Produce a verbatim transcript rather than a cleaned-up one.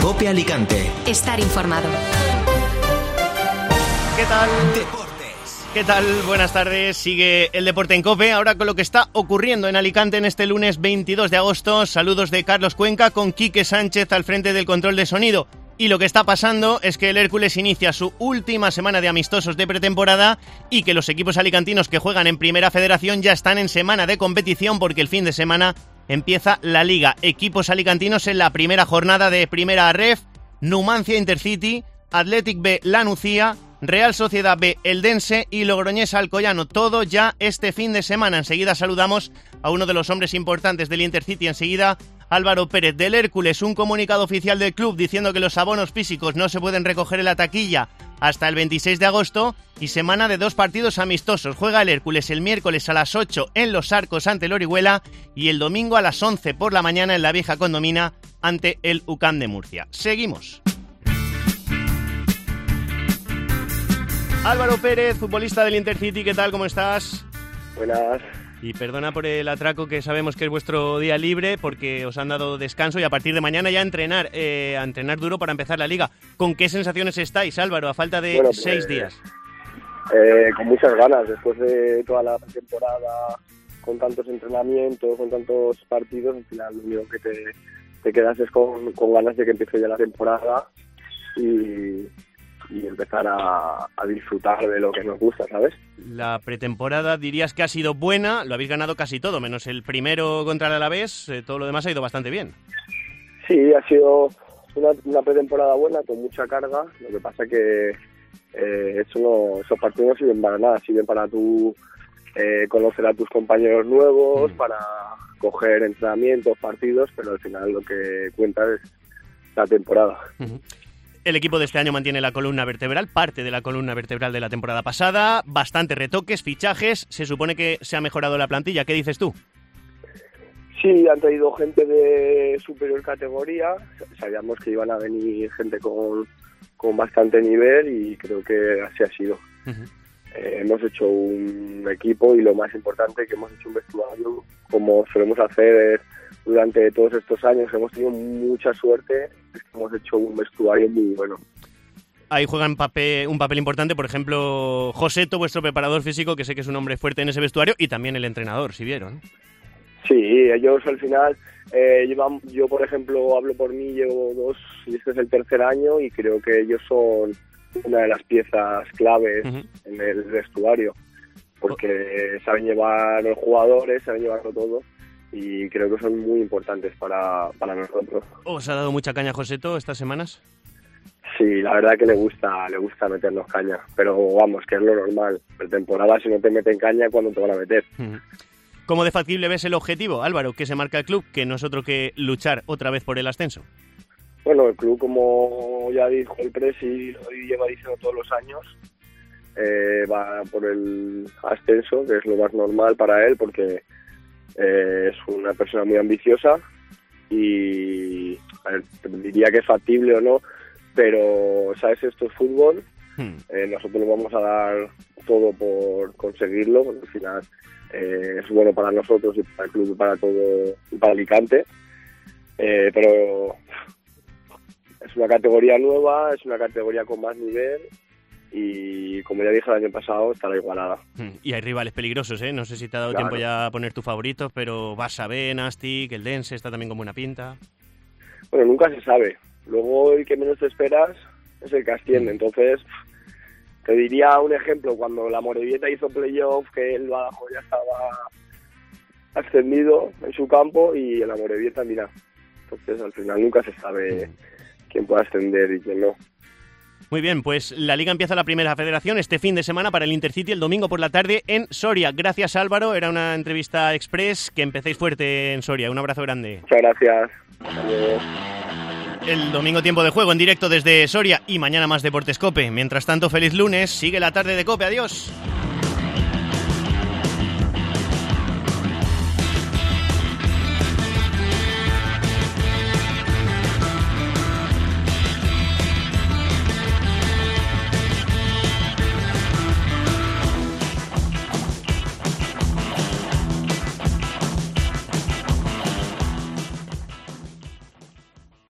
COPE Alicante. Estar informado. ¿Qué tal? Deportes. ¿Qué tal? Buenas tardes. Sigue el deporte en COPE. Ahora con lo que está ocurriendo en Alicante en este lunes veintidós de agosto. Saludos de Carlos Cuenca con Quique Sánchez al frente del control de sonido. Y lo que está pasando es que el Hércules inicia su última semana de amistosos de pretemporada y que los equipos alicantinos que juegan en Primera Federación ya están en semana de competición porque el fin de semana empieza la Liga. Equipos alicantinos en la primera jornada de Primera Ref: Numancia Intercity, Athletic B La Nucía, Real Sociedad B Eldense y Logroñés Alcoyano. Todo ya este fin de semana. Enseguida saludamos a uno de los hombres importantes del Intercity. Enseguida Álvaro Pérez. Del Hércules, un comunicado oficial del club diciendo que los abonos físicos no se pueden recoger en la taquilla hasta el veintiséis de agosto y semana de dos partidos amistosos. Juega el Hércules el miércoles a las ocho en Los Arcos ante el Orihuela y el domingo a las once por la mañana en la Vieja Condomina ante el U C A M de Murcia. Seguimos. Álvaro Pérez, futbolista del Intercity, ¿qué tal? ¿Cómo estás? Buenas. Y perdona por el atraco, que sabemos que es vuestro día libre porque os han dado descanso y a partir de mañana ya a entrenar, eh, a entrenar duro para empezar la Liga. ¿Con qué sensaciones estáis, Álvaro, a falta de bueno, pues, seis días? Eh, con muchas ganas, después de toda la temporada, con tantos entrenamientos, con tantos partidos, al final lo único que te, te quedas es con, con ganas de que empiece ya la temporada y... y empezar a, a disfrutar de lo que nos gusta, ¿sabes? La pretemporada dirías que ha sido buena, lo habéis ganado casi todo, menos el primero contra el Alavés, eh, todo lo demás ha ido bastante bien. Sí, ha sido una, una pretemporada buena, con mucha carga, lo que pasa que eh, eso no, esos partidos no sirven para nada, sirven para tú eh, conocer a tus compañeros nuevos, mm. para coger entrenamientos, partidos, pero al final lo que cuenta es la temporada. Uh-huh. El equipo de este año mantiene la columna vertebral, parte de la columna vertebral de la temporada pasada, bastantes retoques, fichajes, se supone que se ha mejorado la plantilla. ¿Qué dices tú? Sí, han traído gente de superior categoría, sabíamos que iban a venir gente con, con bastante nivel y creo que así ha sido. Uh-huh. Eh, hemos hecho un equipo y lo más importante que hemos hecho un vestuario, como solemos hacer durante todos estos años, hemos tenido mucha suerte, hemos hecho un vestuario muy bueno. Ahí juegan papel, un papel importante, por ejemplo, Joseto, vuestro preparador físico, que sé que es un hombre fuerte en ese vestuario, y también el entrenador, si vieron. Sí, ellos al final, eh, llevan, yo por ejemplo hablo por mí, llevo dos, y este es el tercer año, y creo que ellos son una de las piezas claves uh-huh. en el vestuario, porque saben llevar los jugadores, saben llevarlo todo, y creo que son muy importantes para, para nosotros. ¿Os ha dado mucha caña Joseto estas semanas? Sí, la verdad que le gusta le gusta meternos caña, pero vamos, que es lo normal. En temporada, si no te meten caña, ¿cuándo te van a meter? ¿Cómo de factible ves el objetivo, Álvaro, que se marca el club, que no es otro que luchar otra vez por el ascenso? Bueno, el club, como ya dijo el presi, lo lleva diciendo todos los años, eh, va por el ascenso, que es lo más normal para él, porque Eh, es una persona muy ambiciosa y a ver, diría que es factible o no, pero sabes, esto es fútbol, hmm. eh, nosotros vamos a dar todo por conseguirlo, porque al final eh, es bueno para nosotros y para el club y para todo, y para Alicante, eh, pero es una categoría nueva, es una categoría con más nivel y como ya dije el año pasado, estará igualada. Y hay rivales peligrosos, ¿eh? No sé si te ha dado claro. tiempo ya a poner tus favoritos, pero Barça B, Nastic, el Dense está también con buena pinta. Bueno, nunca se sabe. Luego el que menos te esperas es el que asciende. Mm. Entonces, te diría un ejemplo, cuando la Morevieta hizo playoff, que el Badajoz ya estaba ascendido en su campo y en la Morevieta, mira. Entonces, al final nunca se sabe mm. quién puede ascender y quién no. Muy bien, pues la Liga empieza la Primera Federación este fin de semana para el Intercity el domingo por la tarde en Soria. Gracias, Álvaro. Era una entrevista express. Que empecéis fuerte en Soria. Un abrazo grande. Muchas gracias. Adiós. El domingo tiempo de juego en directo desde Soria y mañana más Deportes COPE. Mientras tanto, feliz lunes. Sigue la tarde de COPE. Adiós.